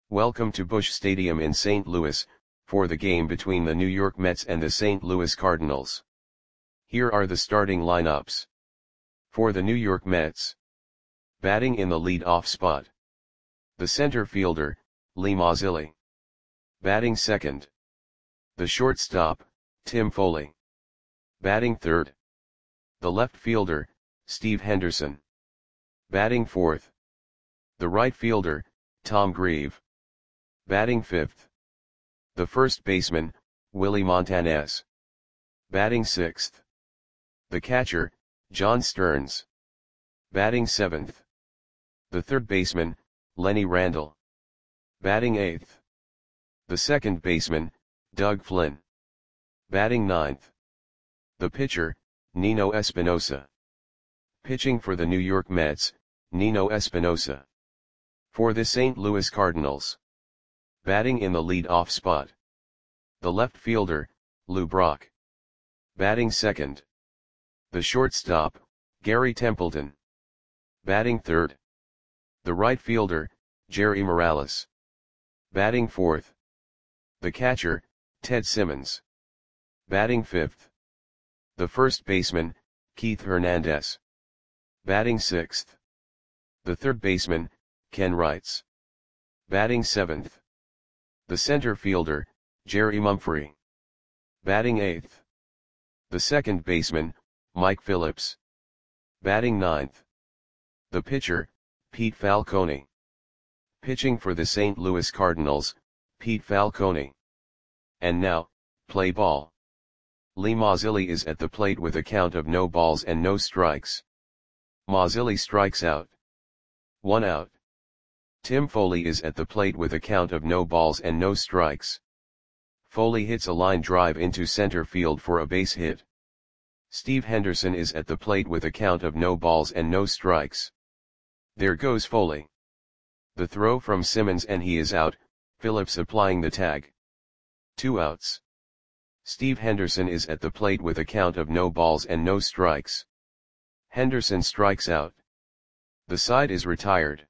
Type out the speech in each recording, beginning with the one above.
Welcome to Busch Stadium in St. Louis, for the game between the New York Mets and the St. Louis Cardinals. Here are the starting lineups. For the New York Mets. Batting in the lead-off spot. The center fielder, Lee Mazzilli. Batting second. The shortstop, Tim Foley. Batting third. The left fielder, Steve Henderson. Batting fourth. The right fielder, Tom Grieve. Batting fifth. The first baseman, Willie Montanez. Batting sixth. The catcher, John Stearns. Batting seventh. The third baseman, Lenny Randle. Batting eighth. The second baseman, Doug Flynn. Batting ninth. The pitcher, Nino Espinosa. Pitching for the New York Mets, Nino Espinosa. For the St. Louis Cardinals. Batting in the lead-off spot. The left fielder, Lou Brock. Batting second. The shortstop, Gary Templeton. Batting third. The right fielder, Jerry Morales. Batting fourth. The catcher, Ted Simmons. Batting fifth. The first baseman, Keith Hernandez. Batting sixth. The third baseman, Ken Wrights. Batting seventh. The center fielder, Jerry Mumphrey. Batting eighth. The second baseman, Mike Phillips. Batting ninth. The pitcher, Pete Falcone. Pitching for the St. Louis Cardinals, Pete Falcone. And now, play ball. Lee Mazzilli is at the plate with a count of no balls and no strikes. Mazzilli strikes out. 1 out. Tim Foley is at the plate with a count of no balls and no strikes. Foley hits a line drive into center field for a base hit. Steve Henderson is at the plate with a count of no balls and no strikes. There goes Foley. The throw from Simmons and he is out, Phillips applying the tag. 2 outs. Steve Henderson is at the plate with a count of no balls and no strikes. Henderson strikes out. The side is retired.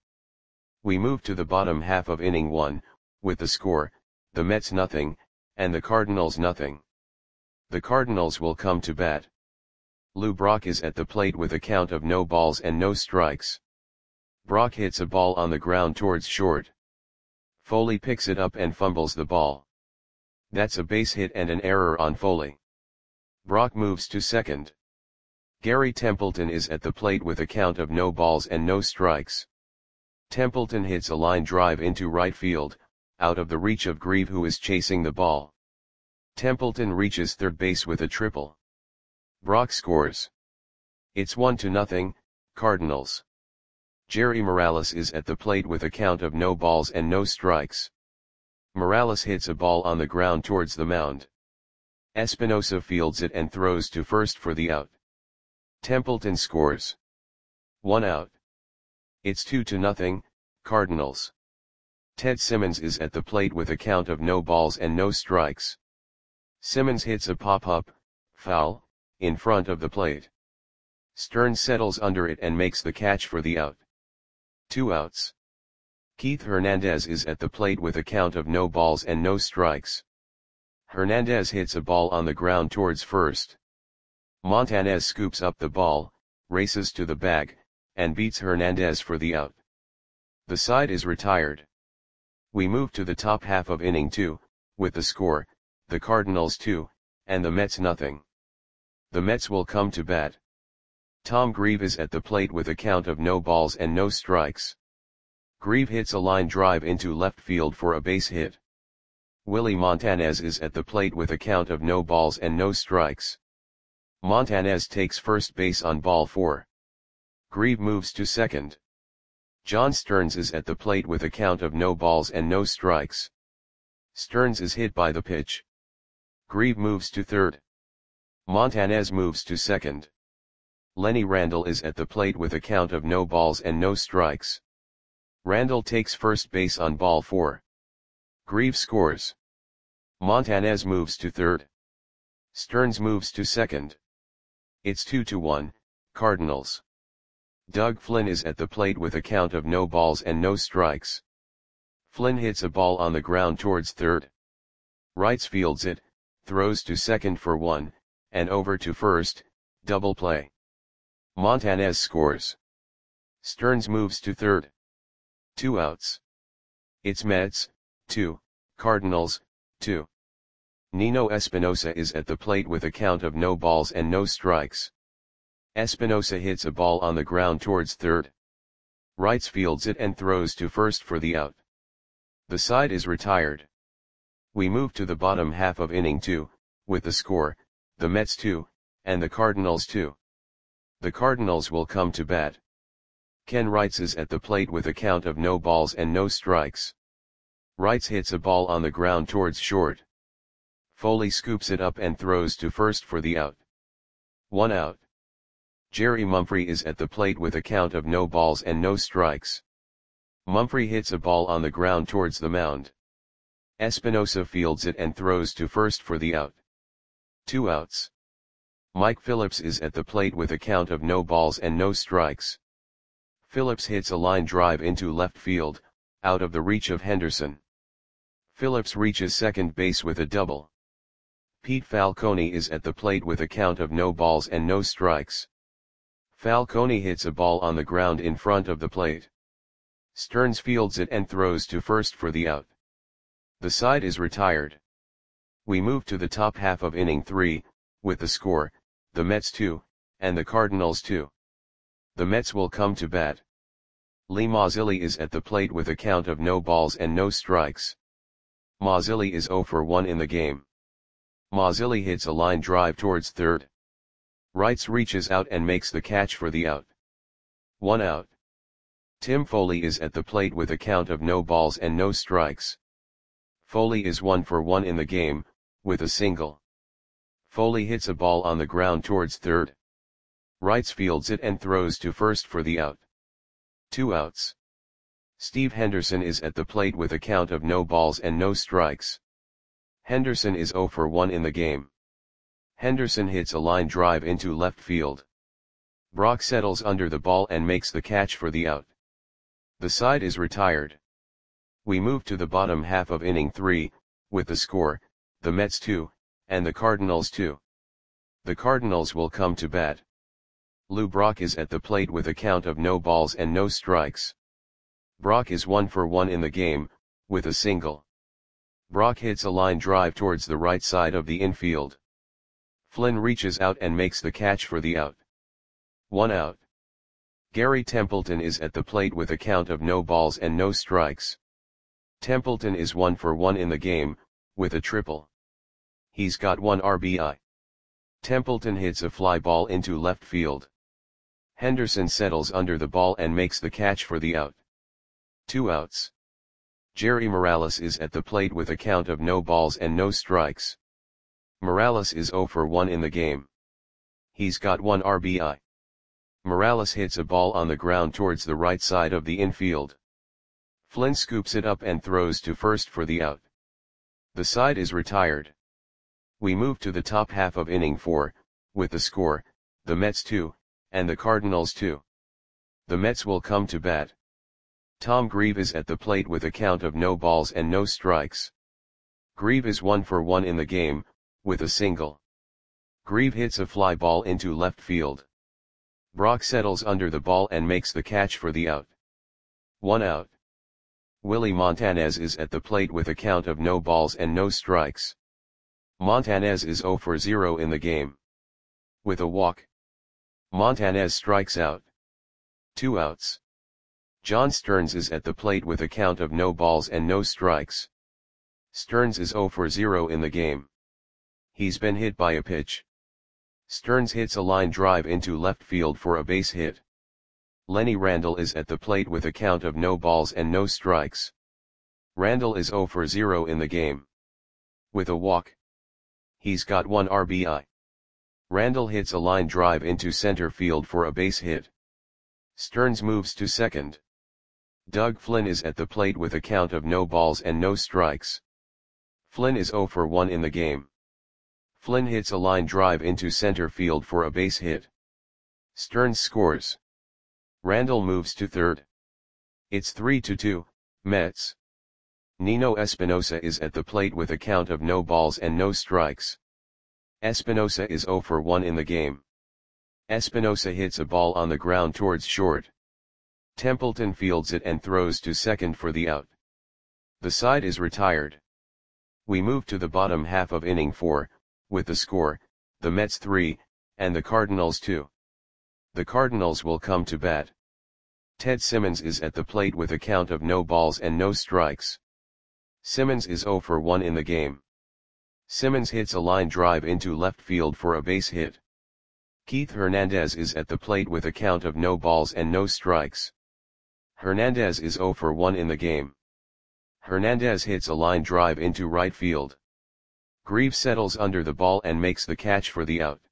We move to the bottom half of inning 1, with the score, the Mets nothing, and the Cardinals nothing. The Cardinals will come to bat. Lou Brock is at the plate with a count of no balls and no strikes. Brock hits a ball on the ground towards short. Foley picks it up and fumbles the ball. That's a base hit and an error on Foley. Brock moves to second. Gary Templeton is at the plate with a count of no balls and no strikes. Templeton hits a line drive into right field, out of the reach of Grieve who is chasing the ball. Templeton reaches third base with a triple. Brock scores. It's 1-0, Cardinals. Jerry Morales is at the plate with a count of no balls and no strikes. Morales hits a ball on the ground towards the mound. Espinosa fields it and throws to first for the out. Templeton scores. 1 out. It's 2-0, Cardinals. Ted Simmons is at the plate with a count of no balls and no strikes. Simmons hits a pop-up, foul, in front of the plate. Stearns settles under it and makes the catch for the out. 2 outs. Keith Hernandez is at the plate with a count of no balls and no strikes. Hernandez hits a ball on the ground towards first. Montanez scoops up the ball, races to the bag, and beats Hernandez for the out. The side is retired. We move to the top half of inning 2, with the score, the Cardinals 2, and the Mets nothing. The Mets will come to bat. Tom Grieve is at the plate with a count of no balls and no strikes. Grieve hits a line drive into left field for a base hit. Willie Montanez is at the plate with a count of no balls and no strikes. Montanez takes first base on ball 4. Grieve moves to second. John Stearns is at the plate with a count of no balls and no strikes. Stearns is hit by the pitch. Grieve moves to third. Montanez moves to second. Lenny Randle is at the plate with a count of no balls and no strikes. Randle takes first base on ball 4. Grieve scores. Montanez moves to third. Stearns moves to second. It's 2-1, Cardinals. Doug Flynn is at the plate with a count of no balls and no strikes. Flynn hits a ball on the ground towards third. Wrights fields it, throws to second for 1, and over to first, double play. Montanez scores. Stearns moves to third. 2 outs. It's Mets, 2, Cardinals, 2. Nino Espinosa is at the plate with a count of no balls and no strikes. Espinosa hits a ball on the ground towards third. Wrights fields it and throws to first for the out. The side is retired. We move to the bottom half of inning 2, with the score, the Mets 2, and the Cardinals 2. The Cardinals will come to bat. Ken Wrights is at the plate with a count of no balls and no strikes. Wrights hits a ball on the ground towards short. Foley scoops it up and throws to first for the out. 1 out. Jerry Mumphrey is at the plate with a count of no balls and no strikes. Mumphrey hits a ball on the ground towards the mound. Espinosa fields it and throws to first for the out. 2 outs. Mike Phillips is at the plate with a count of no balls and no strikes. Phillips hits a line drive into left field, out of the reach of Henderson. Phillips reaches second base with a double. Pete Falcone is at the plate with a count of no balls and no strikes. Falcone hits a ball on the ground in front of the plate. Stearns fields it and throws to first for the out. The side is retired. We move to the top half of inning 3, with the score, the Mets 2, and the Cardinals 2. The Mets will come to bat. Lee Mazzilli is at the plate with a count of no balls and no strikes. Mazzilli is 0 for 1 in the game. Mazzilli hits a line drive towards third. Wrights reaches out and makes the catch for the out. 1 out. Tim Foley is at the plate with a count of no balls and no strikes. Foley is 1 for 1 in the game, with a single. Foley hits a ball on the ground towards third. Wrights fields it and throws to first for the out. 2 outs. Steve Henderson is at the plate with a count of no balls and no strikes. Henderson is 0 for 1 in the game. Henderson hits a line drive into left field. Brock settles under the ball and makes the catch for the out. The side is retired. We move to the bottom half of inning 3, with the score, the Mets 2, and the Cardinals 2. The Cardinals will come to bat. Lou Brock is at the plate with a count of no balls and no strikes. Brock is 1 for 1 in the game, with a single. Brock hits a line drive towards the right side of the infield. Flynn reaches out and makes the catch for the out. 1 out. Gary Templeton is at the plate with a count of no balls and no strikes. Templeton is 1 for 1 in the game, with a triple. He's got 1 RBI. Templeton hits a fly ball into left field. Henderson settles under the ball and makes the catch for the out. 2 outs. Jerry Morales is at the plate with a count of no balls and no strikes. Morales is 0 for 1 in the game. He's got 1 RBI. Morales hits a ball on the ground towards the right side of the infield. Flynn scoops it up and throws to first for the out. The side is retired. We move to the top half of inning 4, with the score, the Mets 2, and the Cardinals 2. The Mets will come to bat. Tom Grieve is at the plate with a count of no balls and no strikes. Grieve is 1 for 1 in the game, with a single. Grieve hits a fly ball into left field. Brock settles under the ball and makes the catch for the out. 1 out. Willie Montanez is at the plate with a count of no balls and no strikes. Montanez is 0 for 0 in the game. With a walk. Montanez strikes out. 2 outs. John Stearns is at the plate with a count of no balls and no strikes. Stearns is 0 for 0 in the game. He's been hit by a pitch. Stearns hits a line drive into left field for a base hit. Lenny Randle is at the plate with a count of no balls and no strikes. Randle is 0 for 0 in the game. With a walk. He's got 1 RBI. Randle hits a line drive into center field for a base hit. Stearns moves to second. Doug Flynn is at the plate with a count of no balls and no strikes. Flynn is 0 for 1 in the game. Flynn hits a line drive into center field for a base hit. Stearns scores. Randle moves to third. It's 3-2, Mets. Nino Espinosa is at the plate with a count of no balls and no strikes. Espinosa is 0 for 1 in the game. Espinosa hits a ball on the ground towards short. Templeton fields it and throws to second for the out. The side is retired. We move to the bottom half of inning 4, with the score, the Mets 3, and the Cardinals 2. The Cardinals will come to bat. Ted Simmons is at the plate with a count of no balls and no strikes. Simmons is 0 for 1 in the game. Simmons hits a line drive into left field for a base hit. Keith Hernandez is at the plate with a count of no balls and no strikes. Hernandez is 0 for 1 in the game. Hernandez hits a line drive into right field. Greaves settles under the ball and makes the catch for the out.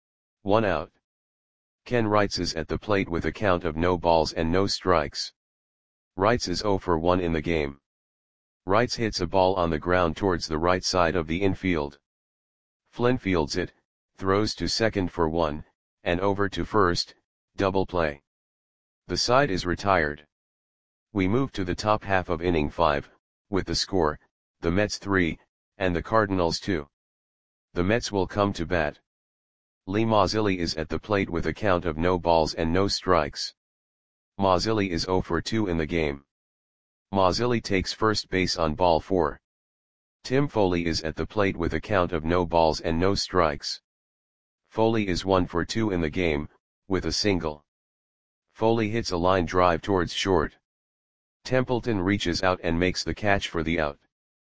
1 out. Ken Wrights is at the plate with a count of no balls and no strikes. Wrights is 0 for 1 in the game. Wrights hits a ball on the ground towards the right side of the infield. Flynn fields it, throws to second for 1, and over to first, double play. The side is retired. We move to the top half of inning 5, with the score, the Mets 3, and the Cardinals 2. The Mets will come to bat. Lee Mazzilli is at the plate with a count of no balls and no strikes. Mazzilli is 0 for 2 in the game. Mazzilli takes first base on ball 4. Tim Foley is at the plate with a count of no balls and no strikes. Foley is 1 for 2 in the game, with a single. Foley hits a line drive towards short. Templeton reaches out and makes the catch for the out.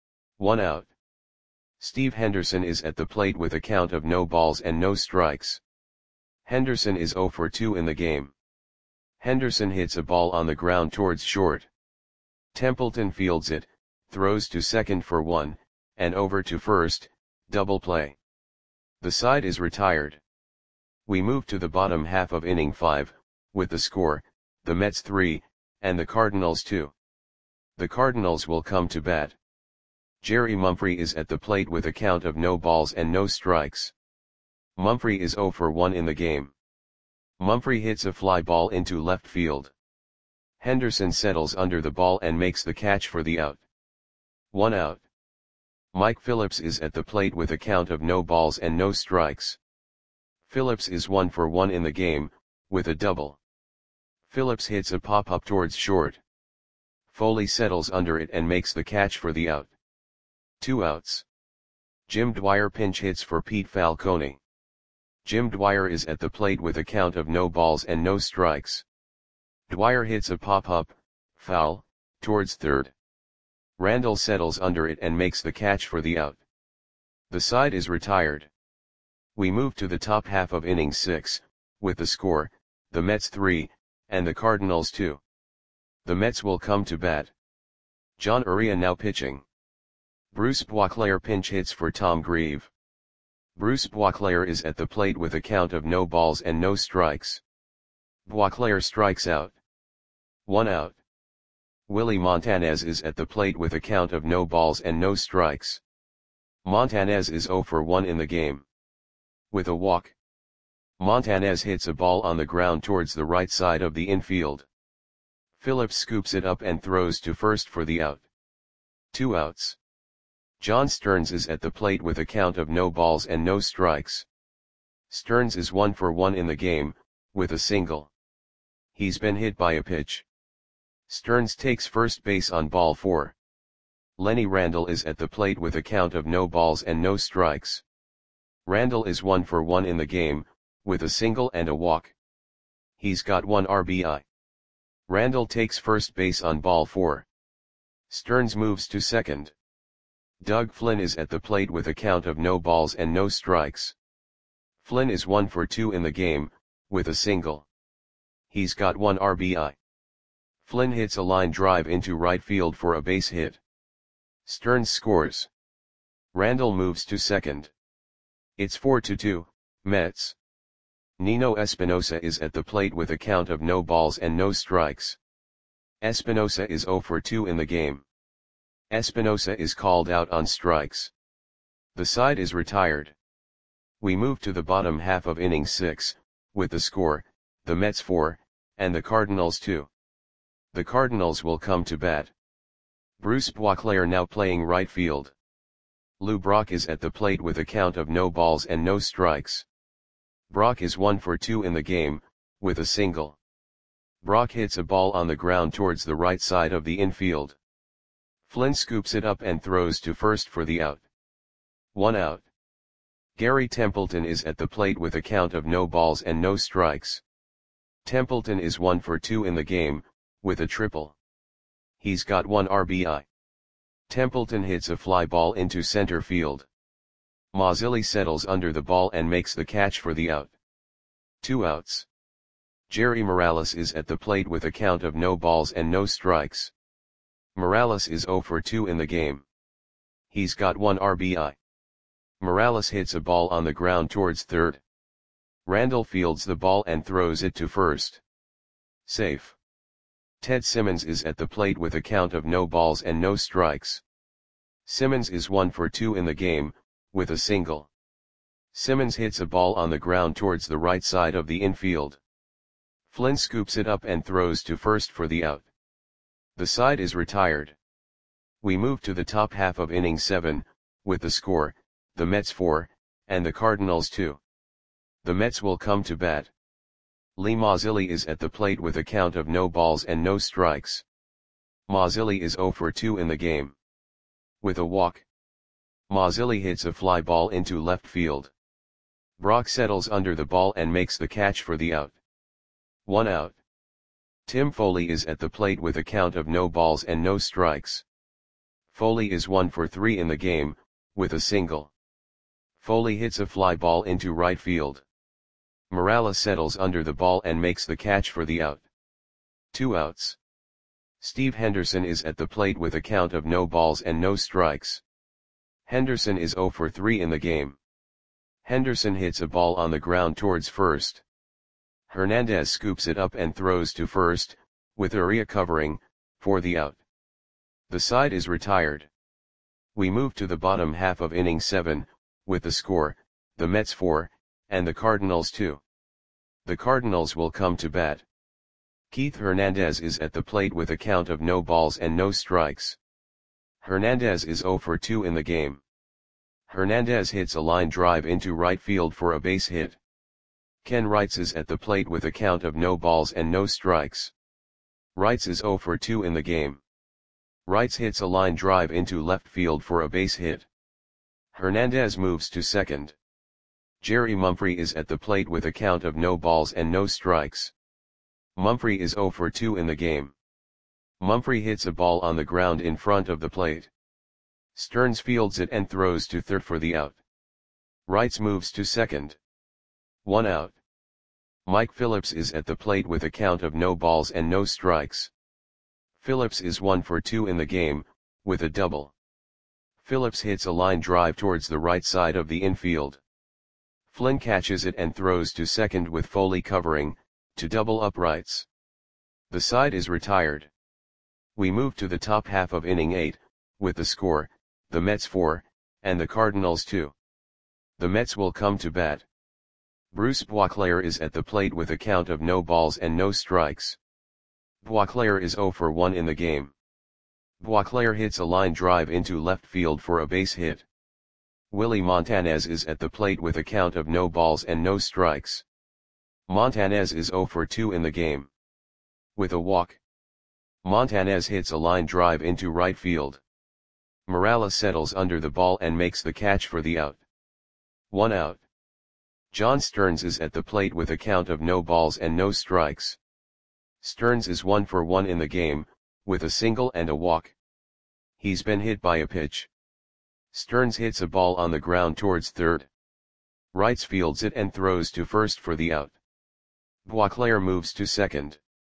1 out. Steve Henderson is at the plate with a count of no balls and no strikes. Henderson is 0 for 2 in the game. Henderson hits a ball on the ground towards short. Templeton fields it, throws to second for 1, and over to first, double play. The side is retired. We move to the bottom half of inning 5, with the score, the Mets 3, and the Cardinals 2. The Cardinals will come to bat. Jerry Mumphrey is at the plate with a count of no balls and no strikes. Mumphrey is 0 for 1 in the game. Mumphrey hits a fly ball into left field. Henderson settles under the ball and makes the catch for the out. 1 out. Mike Phillips is at the plate with a count of no balls and no strikes. Phillips is 1 for 1 in the game, with a double. Phillips hits a pop-up towards short. Foley settles under it and makes the catch for the out. 2 outs. Jim Dwyer pinch hits for Pete Falcone. Jim Dwyer is at the plate with a count of no balls and no strikes. Dwyer hits a pop-up, foul, towards third. Randall settles under it and makes the catch for the out. The side is retired. We move to the top half of inning 6, with the score, the Mets 3, and the Cardinals 2. The Mets will come to bat. John Uria now pitching. Bruce Boisclair pinch hits for Tom Grieve. Bruce Boisclair is at the plate with a count of no balls and no strikes. Boisclair strikes out. 1 out. Willie Montanez is at the plate with a count of no balls and no strikes. Montanez is 0 for 1 in the game. With a walk. Montanez hits a ball on the ground towards the right side of the infield. Phillips scoops it up and throws to first for the out. 2 outs. John Stearns is at the plate with a count of no balls and no strikes. Stearns is 1 for 1 in the game, with a single. He's been hit by a pitch. Stearns takes first base on ball 4. Lenny Randle is at the plate with a count of no balls and no strikes. Randle is 1 for 1 in the game, with a single and a walk. He's got 1 RBI. Randle takes first base on ball 4. Stearns moves to second. Doug Flynn is at the plate with a count of no balls and no strikes. Flynn is 1 for 2 in the game, with a single. He's got 1 RBI. Flynn hits a line drive into right field for a base hit. Stearns scores. Randle moves to second. It's 4-2, Mets. Nino Espinosa is at the plate with a count of no balls and no strikes. Espinosa is 0 for 2 in the game. Espinosa is called out on strikes. The side is retired. We move to the bottom half of inning 6, with the score, the Mets 4, and the Cardinals 2. The Cardinals will come to bat. Bruce Boisclair now playing right field. Lou Brock is at the plate with a count of no balls and no strikes. Brock is 1 for 2 in the game, with a single. Brock hits a ball on the ground towards the right side of the infield. Flynn scoops it up and throws to first for the out. 1 out. Gary Templeton is at the plate with a count of no balls and no strikes. Templeton is 1 for 2 in the game, with a triple. He's got 1 RBI. Templeton hits a fly ball into center field. Mazzilli settles under the ball and makes the catch for the out. 2 outs. Jerry Morales is at the plate with a count of no balls and no strikes. Morales is 0 for 2 in the game. He's got 1 RBI. Morales hits a ball on the ground towards third. Randall fields the ball and throws it to first. Safe. Ted Simmons is at the plate with a count of no balls and no strikes. Simmons is 1 for 2 in the game, with a single. Simmons hits a ball on the ground towards the right side of the infield. Flynn scoops it up and throws to first for the out. The side is retired. We move to the top half of inning 7, with the score, the Mets 4, and the Cardinals 2. The Mets will come to bat. Lee Mazzilli is at the plate with a count of no balls and no strikes. Mazzilli is 0 for 2 in the game. With a walk. Mazzilli hits a fly ball into left field. Brock settles under the ball and makes the catch for the out. 1 out. Tim Foley is at the plate with a count of no balls and no strikes. Foley is 1 for 3 in the game, with a single. Foley hits a fly ball into right field. Morales settles under the ball and makes the catch for the out. 2 outs. Steve Henderson is at the plate with a count of no balls and no strikes. Henderson is 0 for 3 in the game. Henderson hits a ball on the ground towards first. Hernandez scoops it up and throws to first, with Uria covering, for the out. The side is retired. We move to the bottom half of inning 7, with the score, the Mets 4, and the Cardinals 2. The Cardinals will come to bat. Keith Hernandez is at the plate with a count of no balls and no strikes. Hernandez is 0 for 2 in the game. Hernandez hits a line drive into right field for a base hit. Ken Wrights is at the plate with a count of no balls and no strikes. Wrights is 0 for 2 in the game. Wrights hits a line drive into left field for a base hit. Hernandez moves to second. Jerry Mumphrey is at the plate with a count of no balls and no strikes. Mumphrey is 0 for 2 in the game. Mumphrey hits a ball on the ground in front of the plate. Stearns fields it and throws to third for the out. Wrights moves to second. 1 out. Mike Phillips is at the plate with a count of no balls and no strikes. Phillips is 1 for 2 in the game, with a double. Phillips hits a line drive towards the right side of the infield. Flynn catches it and throws to second with Foley covering, to double up Wrights. The side is retired. We move to the top half of inning 8, with the score, the Mets 4, and the Cardinals 2. The Mets will come to bat. Bruce Boisclair is at the plate with a count of no balls and no strikes. Boisclair is 0 for 1 in the game. Boisclair hits a line drive into left field for a base hit. Willie Montanez is at the plate with a count of no balls and no strikes. Montanez is 0 for 2 in the game. With a walk. Montanez hits a line drive into right field. Morales settles under the ball and makes the catch for the out. 1 out. John Stearns is at the plate with a count of no balls and no strikes. Stearns is 1 for 1 in the game, with a single and a walk. He's been hit by a pitch. Stearns hits a ball on the ground towards third. Wrights fields it and throws to first for the out. Boisclair moves to second.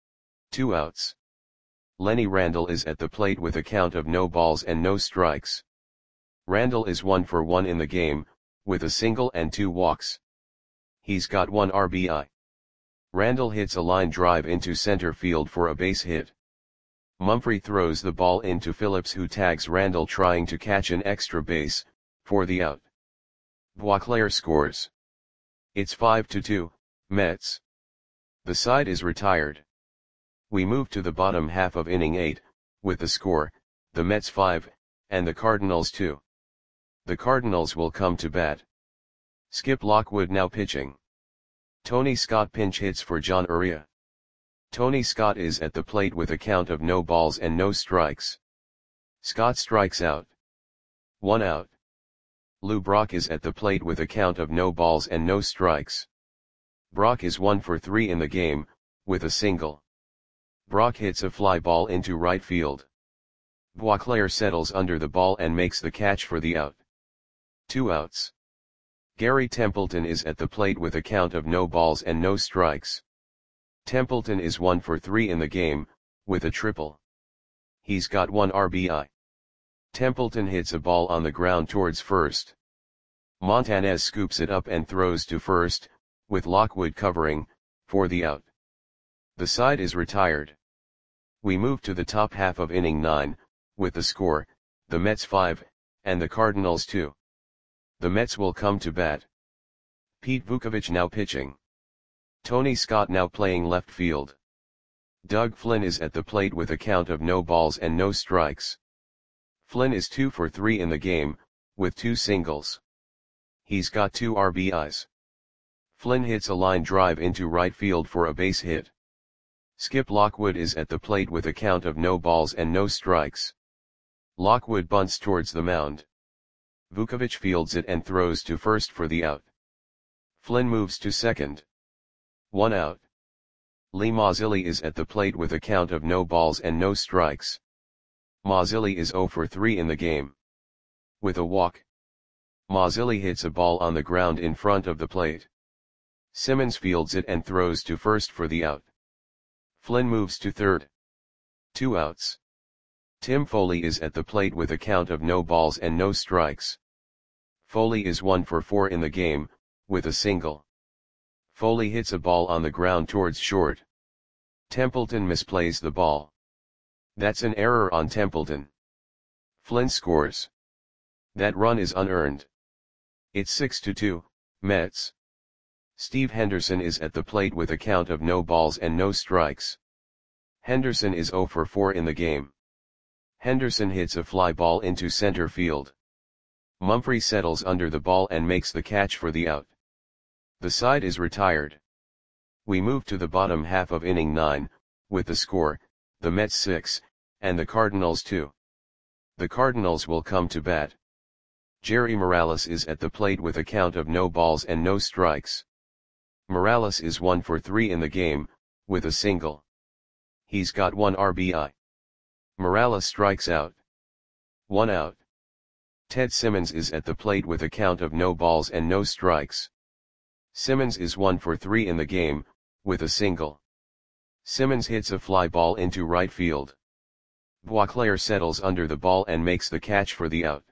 2 outs. Lenny Randall is at the plate with a count of no balls and no strikes. Randall is 1 for 1 in the game, with a single and 2 walks. He's got 1 RBI. Randall hits a line drive into center field for a base hit. Mumphrey throws the ball into Phillips, who tags Randall trying to catch an extra base, for the out. Boisclair scores. It's 5-2, Mets. The side is retired. We move to the bottom half of inning 8, with the score, the Mets 5, and the Cardinals 2. The Cardinals will come to bat. Skip Lockwood now pitching. Tony Scott pinch hits for John Uria. Tony Scott is at the plate with a count of no balls and no strikes. Scott strikes out. 1 out. Lou Brock is at the plate with a count of no balls and no strikes. Brock is 1 for 3 in the game, with a single. Brock hits a fly ball into right field. Boisclair settles under the ball and makes the catch for the out. 2 outs. Gary Templeton is at the plate with a count of no balls and no strikes. Templeton is 1 for 3 in the game, with a triple. He's got 1 RBI. Templeton hits a ball on the ground towards first. Montanez scoops it up and throws to first, with Lockwood covering, for the out. The side is retired. We move to the top half of inning 9, with the score, the Mets 5, and the Cardinals 2. The Mets will come to bat. Pete Vukovich now pitching. Tony Scott now playing left field. Doug Flynn is at the plate with a count of no balls and no strikes. Flynn is 2 for 3 in the game, with 2 singles. He's got 2 RBIs. Flynn hits a line drive into right field for a base hit. Skip Lockwood is at the plate with a count of no balls and no strikes. Lockwood bunts towards the mound. Vukovich fields it and throws to first for the out. Flynn moves to second. 1 out. Lee Mazzilli is at the plate with a count of no balls and no strikes. Mazzilli is 0 for 3 in the game. With a walk. Mazzilli hits a ball on the ground in front of the plate. Simmons fields it and throws to first for the out. Flynn moves to third. 2 outs. Tim Foley is at the plate with a count of no balls and no strikes. Foley is 1 for 4 in the game, with a single. Foley hits a ball on the ground towards short. Templeton misplays the ball. That's an error on Templeton. Flynn scores. That run is unearned. It's 6-2, Mets. Steve Henderson is at the plate with a count of no balls and no strikes. Henderson is 0 for 4 in the game. Henderson hits a fly ball into center field. Mumphrey settles under the ball and makes the catch for the out. The side is retired. We move to the bottom half of inning 9, with the score, the Mets 6, and the Cardinals 2. The Cardinals will come to bat. Jerry Morales is at the plate with a count of no balls and no strikes. Morales is 1 for 3 in the game, with a single. He's got 1 RBI. Morales strikes out. 1 out. Ted Simmons is at the plate with a count of no balls and no strikes. Simmons is 1 for 3 in the game, with a single. Simmons hits a fly ball into right field. Boisclair settles under the ball and makes the catch for the out.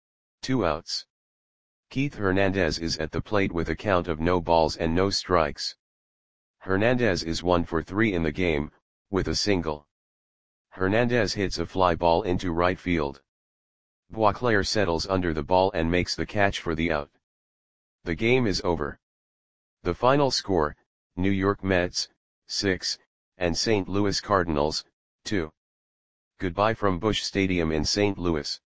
2 outs. Keith Hernandez is at the plate with a count of no balls and no strikes. Hernandez is 1 for 3 in the game, with a single. Hernandez hits a fly ball into right field. Boisclair settles under the ball and makes the catch for the out. The game is over. The final score, New York Mets, 6, and St. Louis Cardinals, 2. Goodbye from Busch Stadium in St. Louis.